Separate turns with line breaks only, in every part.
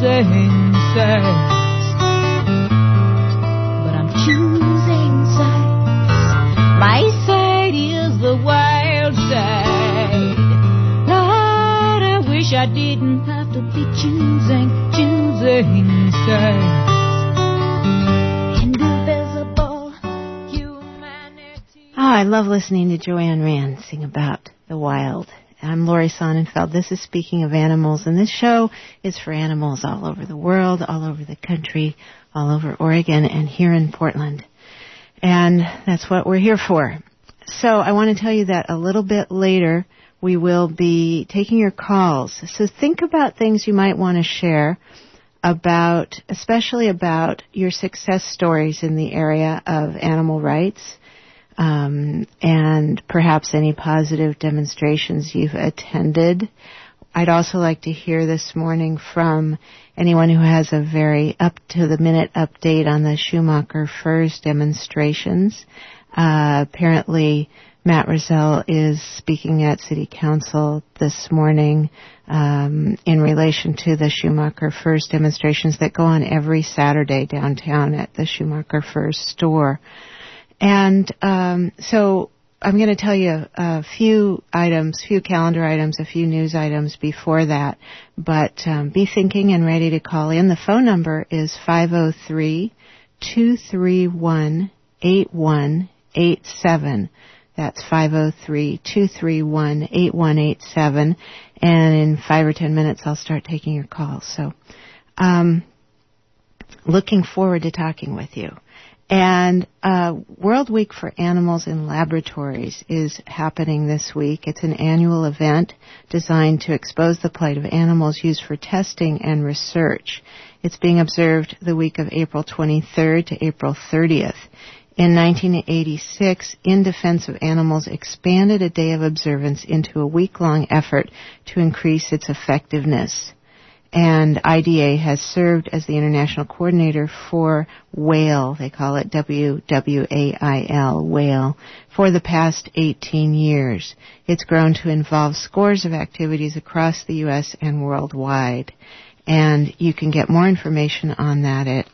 choosing sex, but I'm choosing sex. My side is the wild side. Lord, I wish I didn't have to be choosing sex. Indivisible humanity.
Oh, I love listening to Joanne Rand sing about the wild. I'm Laurie Sonnenfeld. This is Speaking of Animals, and this show is for animals all over the world, all over the country, all over Oregon, and here in Portland. And that's what we're here for. So I want to tell you that a little bit later we will be taking your calls. So think about things you might want to share about, especially about your success stories in the area of animal rights, and perhaps any positive demonstrations you've attended. I'd also like to hear this morning from anyone who has a very up-to-the-minute update on the Schumacher Furs demonstrations. Apparently, Matt Rosell is speaking at City Council this morning in relation to the Schumacher Furs demonstrations that go on every Saturday downtown at the Schumacher Furs store. And so I'm going to tell you a few calendar items, a few news items before that. But be thinking and ready to call in. The phone number is 503-231-8187. That's 503-231-8187. And in 5 or 10 minutes, I'll start taking your calls. So looking forward to talking with you. And World Week for Animals in Laboratories is happening this week. It's an annual event designed to expose the plight of animals used for testing and research. It's being observed the week of April 23rd to April 30th. In 1986, In Defense of Animals expanded a day of observance into a week-long effort to increase its effectiveness. And IDA has served as the international coordinator for WHAIL, they call it WWAIL, WHAIL, for the past 18 years. It's grown to involve scores of activities across the U.S. and worldwide. And you can get more information on that at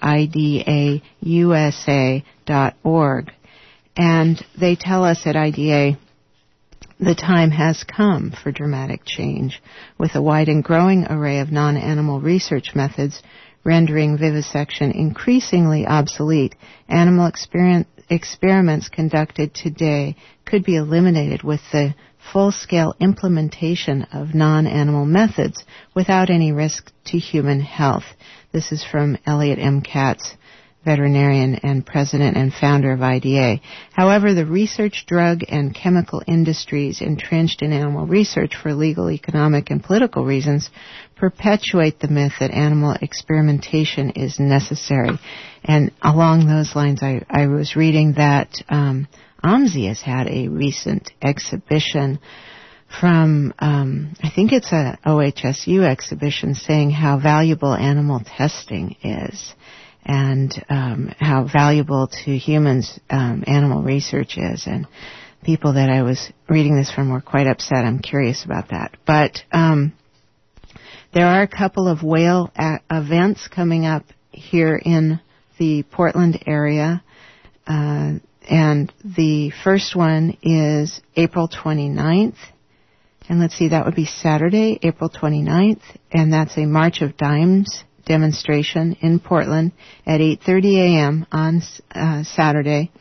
idausa.org. And they tell us at IDA the time has come for dramatic change, with a wide and growing array of non-animal research methods rendering vivisection increasingly obsolete. Animal experiments conducted today could be eliminated with the full-scale implementation of non-animal methods without any risk to human health. This is from Elliot M. Katz, veterinarian and president and founder of IDA. However, the research, drug, and chemical industries entrenched in animal research for legal, economic, and political reasons perpetuate the myth that animal experimentation is necessary. And along those lines, I was reading that OMSI has had a recent exhibition from, I think it's a OHSU exhibition, saying how valuable animal testing is, and how valuable to humans animal research is. And people that I was reading this from were quite upset. I'm curious about that. But there are a couple of WHAIL events coming up here in the Portland area. And the first one is April 29th. And let's see, that would be Saturday, April 29th. And that's a March of Dimes demonstration in Portland at 8:30 a.m. on Saturday.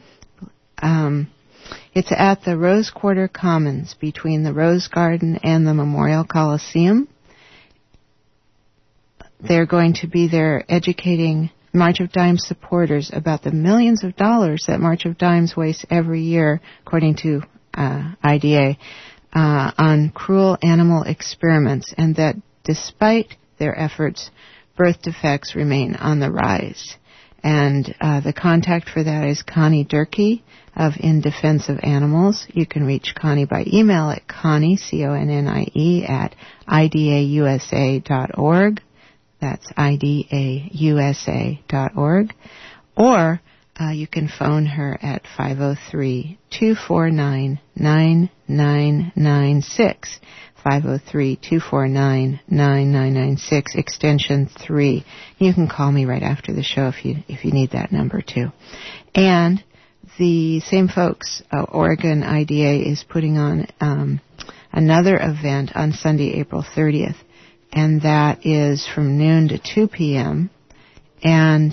It's at the Rose Quarter Commons between the Rose Garden and the Memorial Coliseum. They're going to be there educating March of Dimes supporters about the millions of dollars that March of Dimes wastes every year, according to IDA, on cruel animal experiments, and that despite their efforts, birth defects remain on the rise. And the contact for that is Connie Durkee of In Defense of Animals. You can reach Connie by email at Connie, C-O-N-N-I-E, at idausa.org. That's idausa.org. Or you can phone her at 503-249-9996. 503-249-9996, extension 3. You can call me right after the show if you need that number too. And the same folks, Oregon IDA is putting on another event on Sunday, April 30th, and that is from noon to 2 p.m. And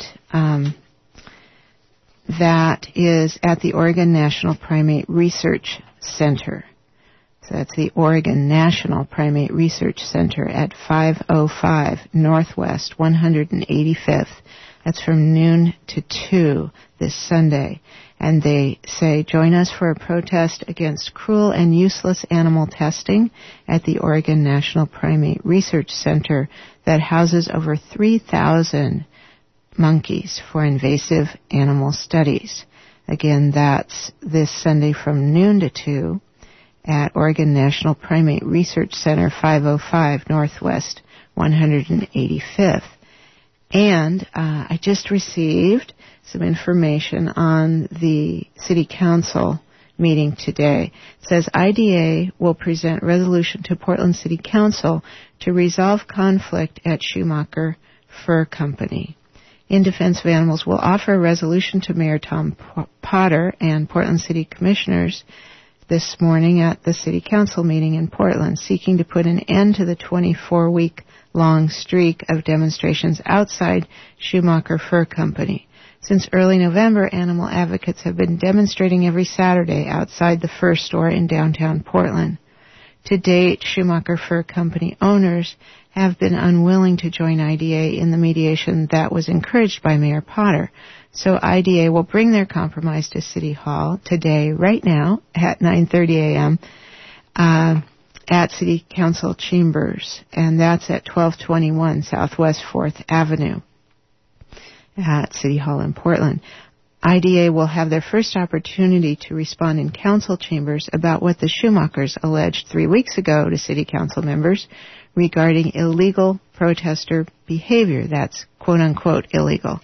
that is at the Oregon National Primate Research Center. So that's the Oregon National Primate Research Center at 505 Northwest 185th. That's from noon to 2 this Sunday. And they say, join us for a protest against cruel and useless animal testing at the Oregon National Primate Research Center that houses over 3,000 monkeys for invasive animal studies. Again, that's this Sunday from noon to 2 at Oregon National Primate Research Center, 505 Northwest 185th. And I just received some information on the City Council meeting today. It says IDA will present resolution to Portland City Council to resolve conflict at Schumacher Fur Company. In Defense of Animals will offer a resolution to Mayor Tom Potter and Portland City Commissioners this morning at the City Council meeting in Portland, seeking to put an end to the 24-week-long streak of demonstrations outside Schumacher Fur Company. Since early November, animal advocates have been demonstrating every Saturday outside the fur store in downtown Portland. To date, Schumacher Fur Company owners have been unwilling to join IDA in the mediation that was encouraged by Mayor Potter. So IDA will bring their compromise to City Hall today, right now, at 9:30 a.m., at City Council Chambers, and that's at 1221 Southwest 4th Avenue at City Hall in Portland. IDA will have their first opportunity to respond in council chambers about what the Schumachers alleged 3 weeks ago to City Council members regarding illegal protester behavior. That's quote-unquote illegal.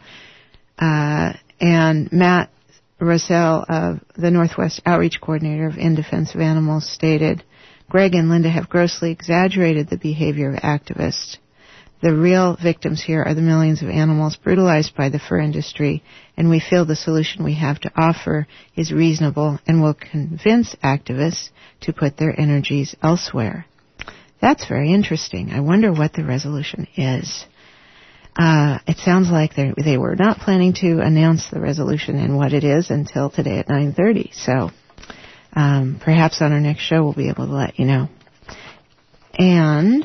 And Matt Rosell, the Northwest Outreach Coordinator of In Defense of Animals, stated, Greg and Linda have grossly exaggerated the behavior of activists. The real victims here are the millions of animals brutalized by the fur industry, and we feel the solution we have to offer is reasonable and will convince activists to put their energies elsewhere. That's very interesting. I wonder what the resolution is. It sounds like they were not planning to announce the resolution and what it is until today at 9:30. So perhaps on our next show we'll be able to let you know. And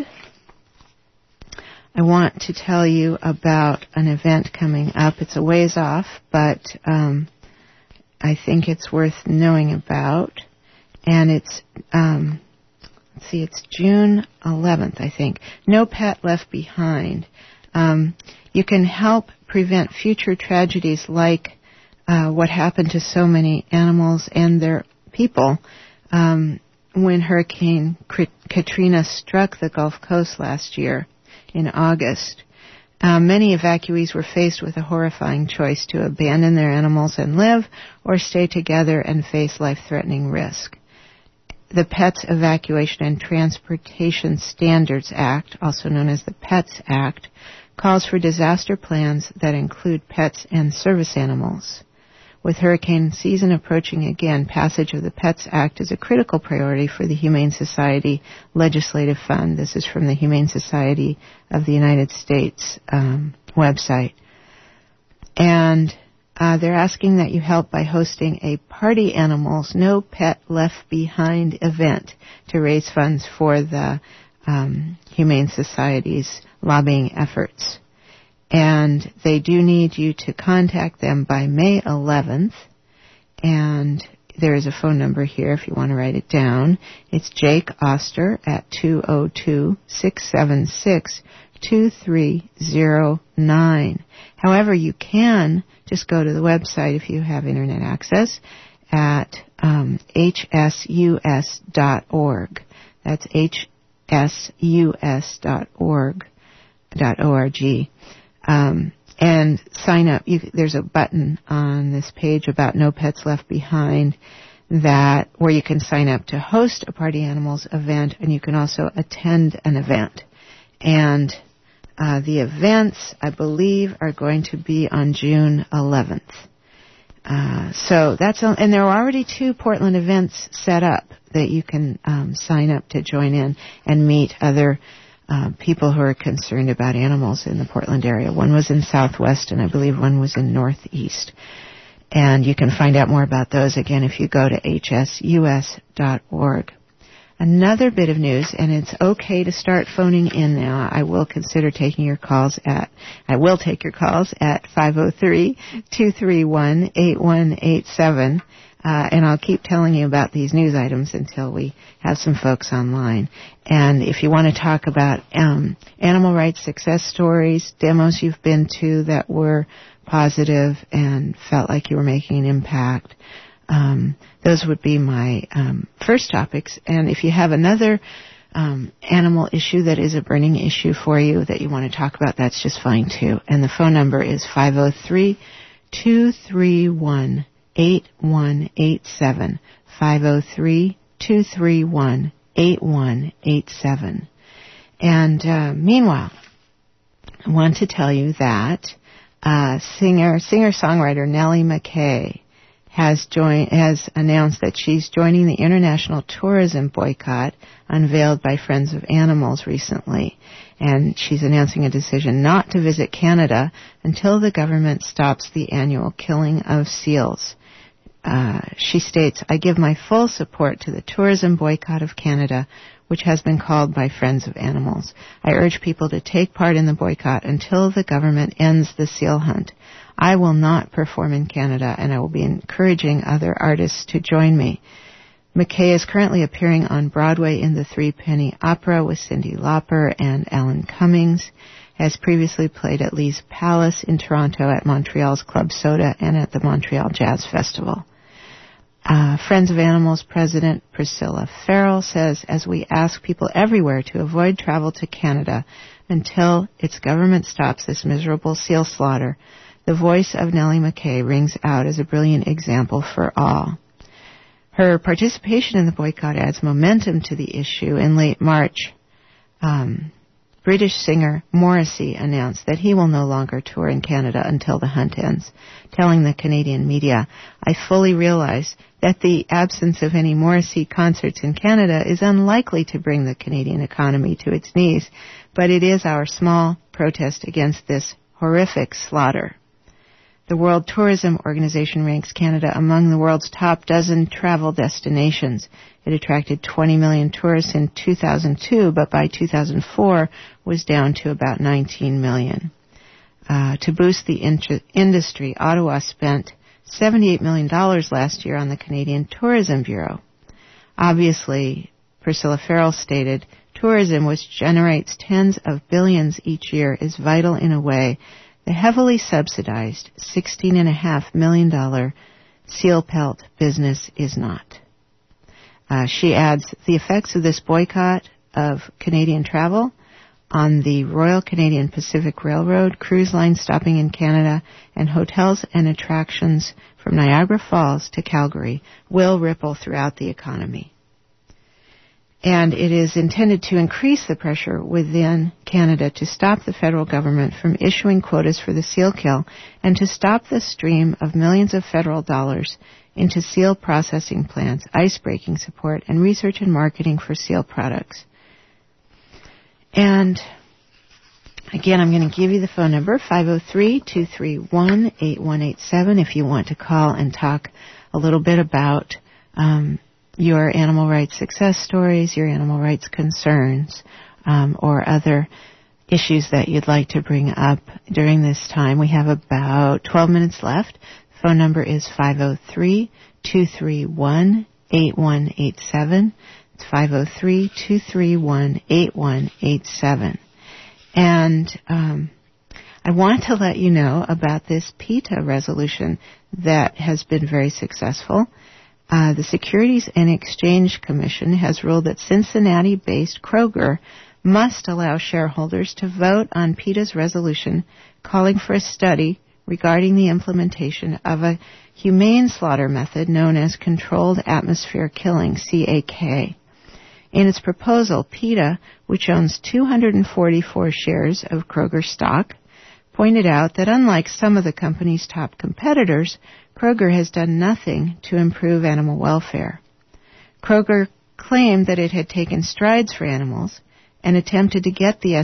I want to tell you about an event coming up. It's a ways off, but I think it's worth knowing about. And it's, it's June 11th, I think. No Pet Left Behind. You can help prevent future tragedies like what happened to so many animals and their people when Hurricane Katrina struck the Gulf Coast last year in August. Many evacuees were faced with a horrifying choice to abandon their animals and live or stay together and face life-threatening risk. The Pets Evacuation and Transportation Standards Act, also known as the PETS Act, calls for disaster plans that include pets and service animals. With hurricane season approaching again, passage of the PETS Act is a critical priority for the Humane Society Legislative Fund. This is from the Humane Society of the United States website. And they're asking that you help by hosting a Party Animals No Pet Left Behind event to raise funds for the Humane Society's lobbying efforts. And they do need you to contact them by May 11th. And there is a phone number here if you want to write it down. It's Jake Oster at 202-676-2309. However, you can just go to the website if you have internet access at hsus.org. That's hsus.org. and sign up. There's a button on this page about No Pets Left Behind where you can sign up to host a Party Animals event, and you can also attend an event. And the events, I believe, are going to be on June 11th. So that's and there are already 2 Portland events set up that you can sign up to join in and meet other people who are concerned about animals in the Portland area. One was in Southwest, and I believe one was in Northeast. And you can find out more about those, again, if you go to hsus.org. Another bit of news, and it's okay to start phoning in now. I will take your calls at 503-231-8187. And I'll keep telling you about these news items until we have some folks online. And if you want to talk about animal rights success stories, demos you've been to that were positive and felt like you were making an impact, those would be my first topics. And if you have another animal issue that is a burning issue for you that you want to talk about, that's just fine too. And the phone number is 503-231-8187, 503-231-8187. And meanwhile, I want to tell you that singer-songwriter Nellie McKay has announced that she's joining the international tourism boycott unveiled by Friends of Animals recently. And she's announcing a decision not to visit Canada until the government stops the annual killing of seals. She states, "I give my full support to the tourism boycott of Canada, which has been called by Friends of Animals. I urge people to take part in the boycott until the government ends the seal hunt. I will not perform in Canada, and I will be encouraging other artists to join me." McKay is currently appearing on Broadway in the Three Penny Opera with Cyndi Lauper and Alan Cummings, has previously played at Lee's Palace in Toronto, at Montreal's Club Soda, and at the Montreal Jazz Festival. Friends of Animals President Priscilla Farrell says, "As we ask people everywhere to avoid travel to Canada until its government stops this miserable seal slaughter, the voice of Nellie McKay rings out as a brilliant example for all." Her participation in the boycott adds momentum to the issue. In late March, British singer Morrissey announced that he will no longer tour in Canada until the hunt ends, telling the Canadian media, "I fully realize that the absence of any Morrissey concerts in Canada is unlikely to bring the Canadian economy to its knees, but it is our small protest against this horrific slaughter." The World Tourism Organization ranks Canada among the world's top dozen travel destinations. It attracted 20 million tourists in 2002, but by 2004 was down to about 19 million. To boost the industry, Ottawa spent $78 million last year on the Canadian Tourism Bureau. Obviously, Priscilla Farrell stated, "Tourism, which generates tens of billions each year, is vital in a way the heavily subsidized $16.5 million seal pelt business is not." She adds, "The effects of this boycott of Canadian travel on the Royal Canadian Pacific Railroad, cruise lines stopping in Canada, and hotels and attractions from Niagara Falls to Calgary will ripple throughout the economy." And it is intended to increase the pressure within Canada to stop the federal government from issuing quotas for the seal kill and to stop the stream of millions of federal dollars into seal processing plants, ice-breaking support, and research and marketing for seal products. And again, I'm going to give you the phone number, 503-231-8187, if you want to call and talk a little bit about your animal rights success stories, your animal rights concerns, or other issues that you'd like to bring up during this time. We have about 12 minutes left. The phone number is 503-231-8187. It's 503-231-8187. And I want to let you know about this PETA resolution that has been very successful. The Securities and Exchange Commission has ruled that Cincinnati-based Kroger must allow shareholders to vote on PETA's resolution calling for a study regarding the implementation of a humane slaughter method known as controlled atmosphere killing, CAK. In its proposal, PETA, which owns 244 shares of Kroger stock, pointed out that unlike some of the company's top competitors, Kroger has done nothing to improve animal welfare. Kroger claimed that it had taken strides for animals and attempted to get the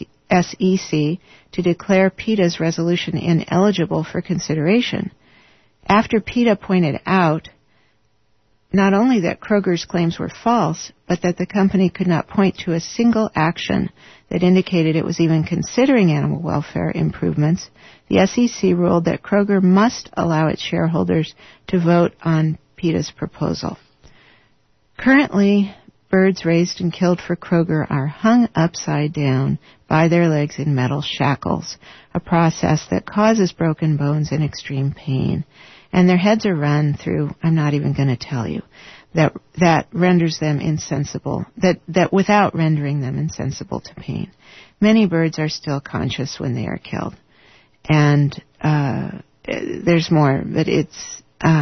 SEC to declare PETA's resolution ineligible for consideration. After PETA pointed out not only that Kroger's claims were false, but that the company could not point to a single action that indicated it was even considering animal welfare improvements, the SEC ruled that Kroger must allow its shareholders to vote on PETA's proposal. Currently, birds raised and killed for Kroger are hung upside down by their legs in metal shackles, a process that causes broken bones and extreme pain. And their heads are run through, I'm not even going to tell you, that renders them insensible, that without rendering them insensible to pain. Many birds are still conscious when they are killed. And there's more, but it's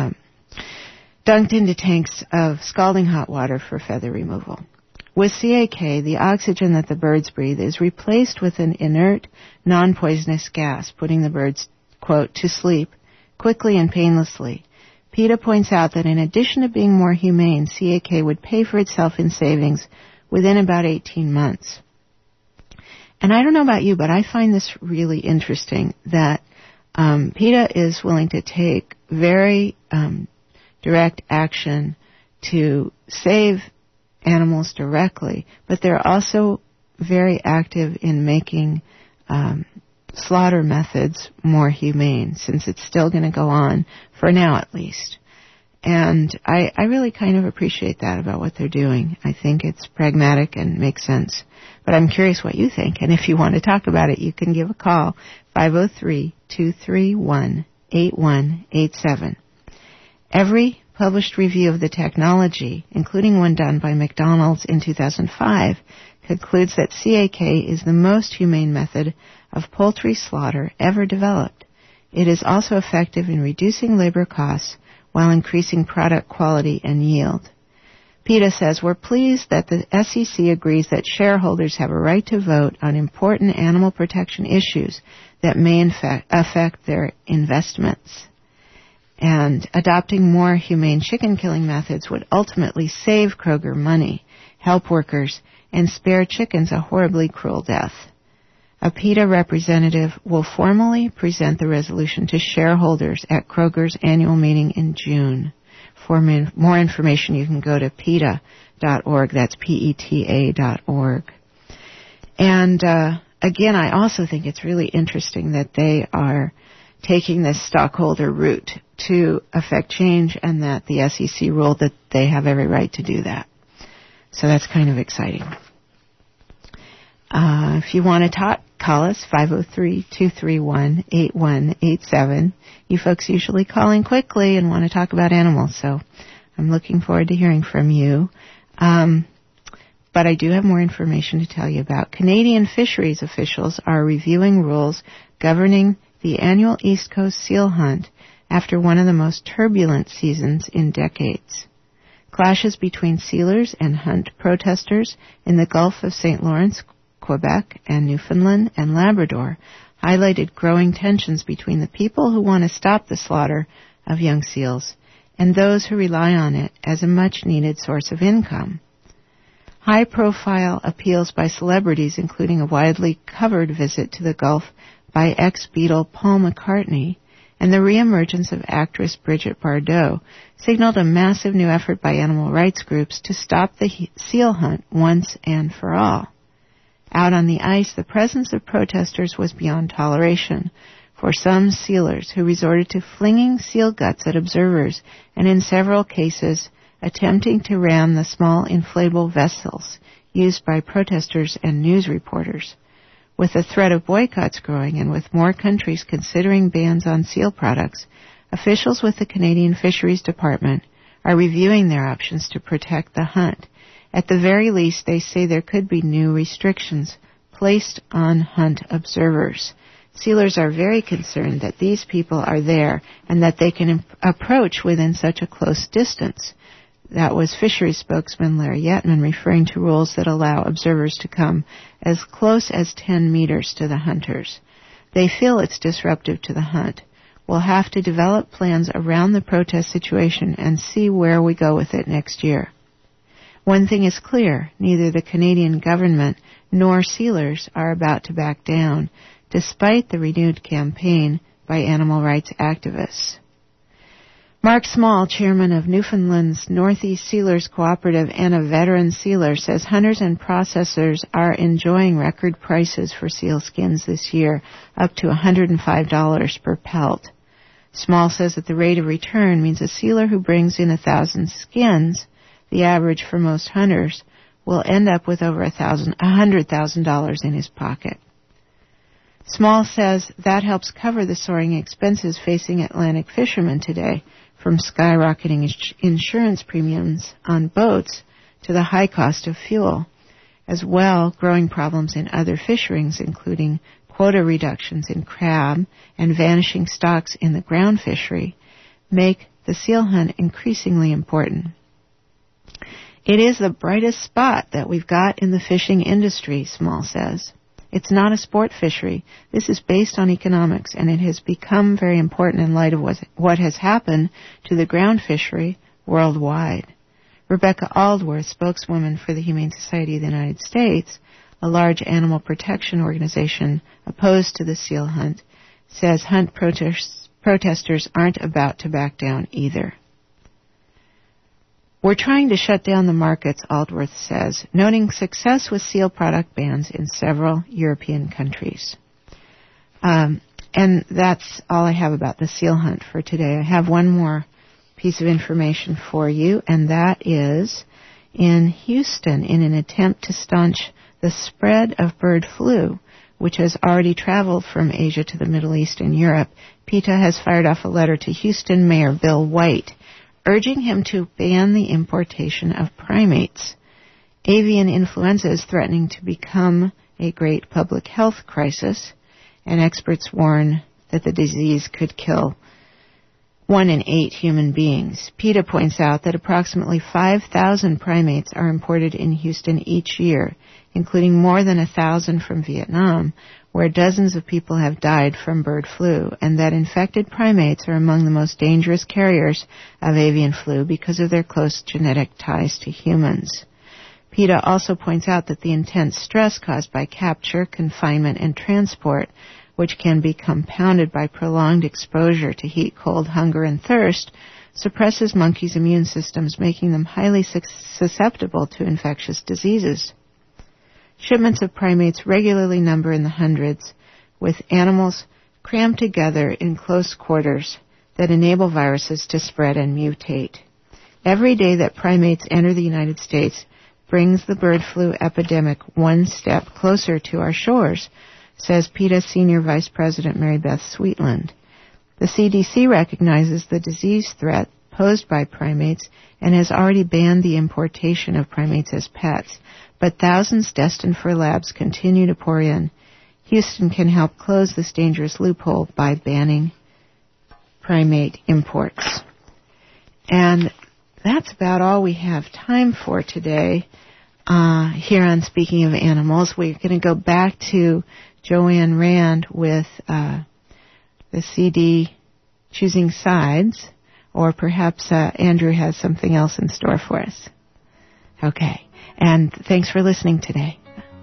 dunked into tanks of scalding hot water for feather removal. With CAK, the oxygen that the birds breathe is replaced with an inert, non-poisonous gas, putting the birds, quote, to sleep quickly and painlessly. PETA points out that in addition to being more humane, CAK would pay for itself in savings within about 18 months. And I don't know about you, but I find this really interesting that PETA is willing to take very direct action to save animals directly, but they're also very active in making slaughter methods more humane, since it's still going to go on, for now at least. And I really kind of appreciate that about what they're doing. I think it's pragmatic and makes sense. But I'm curious what you think, and if you want to talk about it, you can give a call, 503-231-8187. Every published review of the technology, including one done by McDonald's in 2005, concludes that CAK is the most humane method of poultry slaughter ever developed. It is also effective in reducing labor costs while increasing product quality and yield. PETA says, we're pleased that the SEC agrees that shareholders have a right to vote on important animal protection issues that may affect their investments. And adopting more humane chicken killing methods would ultimately save Kroger money, help workers, and spare chickens a horribly cruel death. A PETA representative will formally present the resolution to shareholders at Kroger's annual meeting in June. For more information, you can go to PETA.org. That's PETA.org. And again, I also think it's really interesting that they are taking this stockholder route to affect change, and that the SEC ruled that they have every right to do that. So that's kind of exciting. If you want to talk, call us, 503-231-8187. You folks usually call in quickly and want to talk about animals, so I'm looking forward to hearing from you. But I do have more information to tell you about. Canadian fisheries officials are reviewing rules governing the annual East Coast seal hunt after one of the most turbulent seasons in decades. Clashes between sealers and hunt protesters in the Gulf of St. Lawrence, Quebec, and Newfoundland and Labrador highlighted growing tensions between the people who want to stop the slaughter of young seals and those who rely on it as a much-needed source of income. High-profile appeals by celebrities, including a widely covered visit to the Gulf by ex-Beatle Paul McCartney and the reemergence of actress Brigitte Bardot, signaled a massive new effort by animal rights groups to stop the seal hunt once and for all. Out on the ice, the presence of protesters was beyond toleration for some sealers who resorted to flinging seal guts at observers and in several cases attempting to ram the small inflatable vessels used by protesters and news reporters. With the threat of boycotts growing and with more countries considering bans on seal products, officials with the Canadian Fisheries Department are reviewing their options to protect the hunt At the very least, they say there could be new restrictions placed on hunt observers. Sealers are very concerned that these people are there and that they can approach within such a close distance. That was fisheries spokesman Larry Yetman referring to rules that allow observers to come as close as 10 meters to the hunters. They feel it's disruptive to the hunt. We'll have to develop plans around the protest situation and see where we go with it next year. One thing is clear, neither the Canadian government nor sealers are about to back down, despite the renewed campaign by animal rights activists. Mark Small, chairman of Newfoundland's Northeast Sealers Cooperative and a veteran sealer, says hunters and processors are enjoying record prices for seal skins this year, up to $105 per pelt. Small says that the rate of return means a sealer who brings in 1,000 skins, the average for most hunters, will end up with over $100,000 in his pocket. Small says that helps cover the soaring expenses facing Atlantic fishermen today, from skyrocketing insurance premiums on boats to the high cost of fuel. As well, growing problems in other fisheries, including quota reductions in crab and vanishing stocks in the ground fishery, make the seal hunt increasingly important. It is the brightest spot that we've got in the fishing industry, Small says. It's not a sport fishery. This is based on economics, and it has become very important in light of what has happened to the ground fishery worldwide. Rebecca Aldworth, spokeswoman for the Humane Society of the United States, a large animal protection organization opposed to the seal hunt, says hunt protesters aren't about to back down either. We're trying to shut down the markets, Aldworth says, noting success with seal product bans in several European countries. And that's all I have about the seal hunt for today. I have one more piece of information for you, and that is in Houston, in an attempt to staunch the spread of bird flu, which has already traveled from Asia to the Middle East and Europe, PETA has fired off a letter to Houston Mayor Bill White, urging him to ban the importation of primates. Avian influenza is threatening to become a great public health crisis, and experts warn that the disease could kill 1 in 8 human beings. PETA points out that approximately 5,000 primates are imported in Houston each year, including more than 1,000 from Vietnam, where dozens of people have died from bird flu, and that infected primates are among the most dangerous carriers of avian flu because of their close genetic ties to humans. PETA also points out that the intense stress caused by capture, confinement, and transport, which can be compounded by prolonged exposure to heat, cold, hunger, and thirst, suppresses monkeys' immune systems, making them highly susceptible to infectious diseases. Shipments of primates regularly number in the hundreds, with animals crammed together in close quarters that enable viruses to spread and mutate. Every day that primates enter the United States brings the bird flu epidemic one step closer to our shores, says PETA Senior Vice President Mary Beth Sweetland. The CDC recognizes the disease threat posed by primates and has already banned the importation of primates as pets, but thousands destined for labs continue to pour in. Houston can help close this dangerous loophole by banning primate imports. And that's about all we have time for today here on Speaking of Animals. We're going to go back to Joanne Rand with the CD Choosing Sides, or perhaps Andrew has something else in store for us. Okay. And thanks for listening today.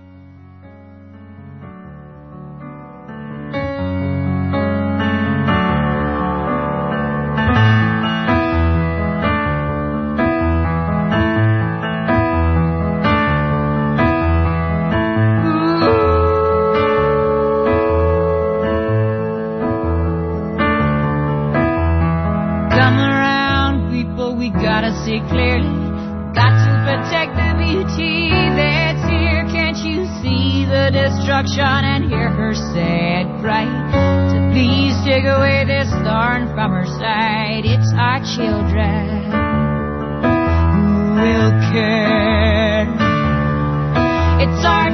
Come around, people, we gotta see clearly. Got to protect the beauty that's here. Can't you see the destruction and hear her sad cry? So please take away this thorn from her side. It's our children. will care. It's our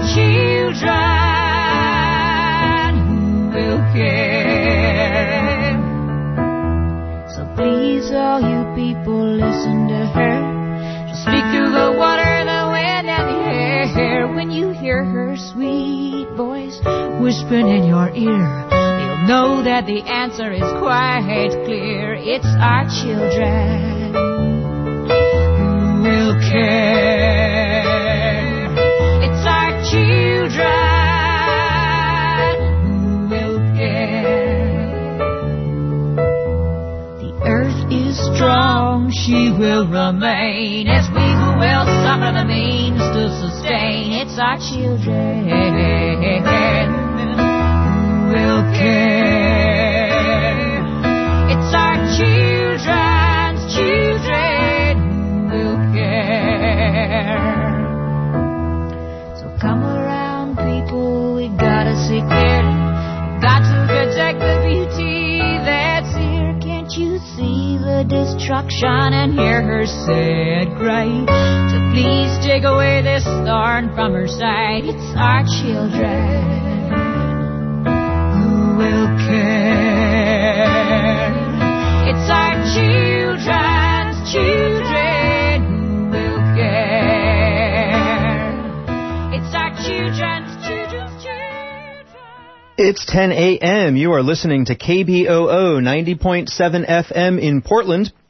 children who will care. So please, all you people, listen to her. She'll speak through the water, the wind, and the air. When you hear her sweet voice whispering in your ear, you'll know that the answer is quite clear. It's our children who will care. It's our children who will care. The earth is strong, she will remain. It's we who will suffer the means to sustain. It's our children who will care. It's our children's children who will care. So come around, people, we gotta see clearly. Got to protect the beauty that's here. Can't you see the destruction and hear her sad cry? So please take away this thorn from her side. It's our children who will care. It's our children's children who will care. It's our children's children's children.
It's 10 a.m. You are listening to KBOO 90.7 FM in Portland.